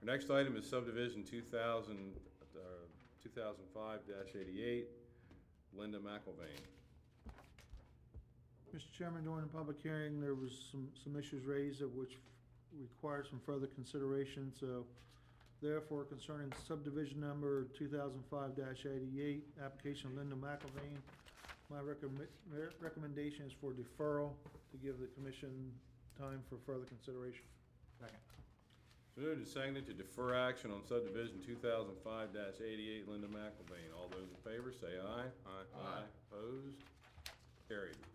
Our next item is subdivision 2005-88, Linda McIlvain. Mr. Chairman, during the public hearing, there was some issues raised of which require some further consideration. So therefore, concerning subdivision number 2005-88, application of Linda McIlvain, my recommendation is for deferral to give the commission time for further consideration. Second. Moved and seconded to defer action on subdivision 2005-88, Linda McIlvain. All those in favor say aye. Aye. Opposed? Carried.